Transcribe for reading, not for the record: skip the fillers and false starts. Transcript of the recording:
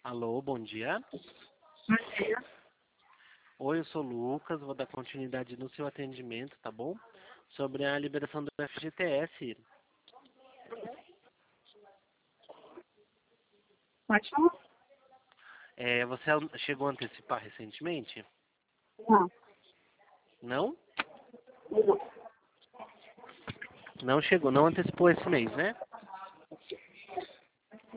Alô, bom dia. Bom dia. Oi, eu sou o Lucas, vou dar continuidade no seu atendimento, tá bom? Sobre a liberação do FGTS. Pode falar? Você chegou a antecipar recentemente? Não. Não? Não. Não chegou, não antecipou esse mês, né?